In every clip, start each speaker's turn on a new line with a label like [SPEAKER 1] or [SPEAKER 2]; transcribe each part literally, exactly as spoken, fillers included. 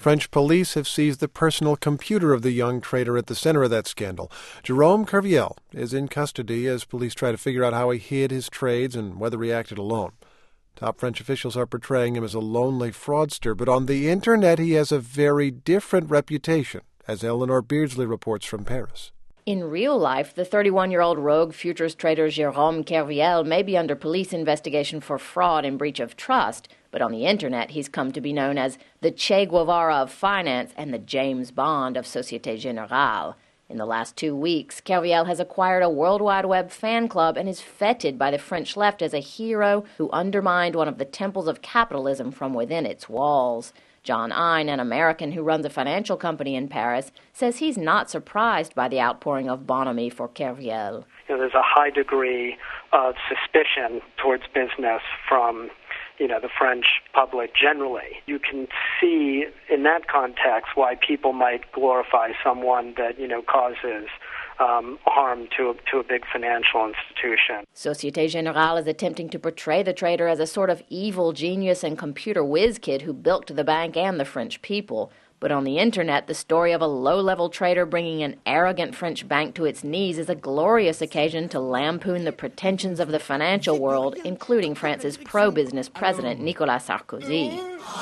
[SPEAKER 1] French police have seized the personal computer of the young trader at the center of that scandal. Jerome Kerviel is in custody as police try to figure out how he hid his trades and whether he acted alone. Top French officials are portraying him as a lonely fraudster, but on the internet he has a very different reputation, as Eleanor Beardsley reports from Paris.
[SPEAKER 2] In real life, the thirty-one-year-old rogue futures trader Jerome Kerviel may be under police investigation for fraud and breach of trust, but on the internet he's come to be known as the Che Guevara of finance and the James Bond of Société Générale. In the last two weeks, Kerviel has acquired a World Wide Web fan club and is feted by the French left as a hero who undermined one of the temples of capitalism from within its walls. John Ine, an American who runs a financial company in Paris, says he's not surprised by the outpouring of bonhomie for Kerviel.
[SPEAKER 3] You know, there's a high degree of suspicion towards business from, you know, the French public generally. You can see in that context why people might glorify someone that, you know, causes Um, harm to a, to a big financial institution.
[SPEAKER 2] Société Générale is attempting to portray the trader as a sort of evil genius and computer whiz kid who bilked the bank and the French people. But on the internet, the story of a low-level trader bringing an arrogant French bank to its knees is a glorious occasion to lampoon the pretensions of the financial world, including France's pro-business president, Nicolas Sarkozy.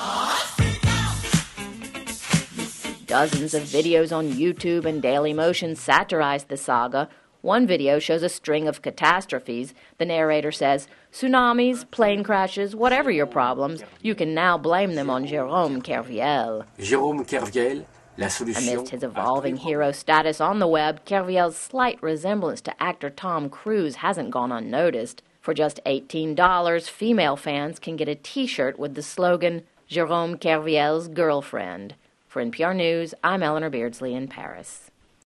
[SPEAKER 2] Dozens of videos on YouTube and Dailymotion satirize the saga. One video shows a string of catastrophes. The narrator says, tsunamis, plane crashes, whatever your problems, you can now blame them on Jerome Kerviel.
[SPEAKER 4] Jerome Kerviel, la solution.
[SPEAKER 2] Amidst his evolving hero status on the web, Kerviel's slight resemblance to actor Tom Cruise hasn't gone unnoticed. For just eighteen dollars, female fans can get a T-shirt with the slogan, Jerome Kerviel's girlfriend. For N P R News, I'm Eleanor Beardsley in Paris.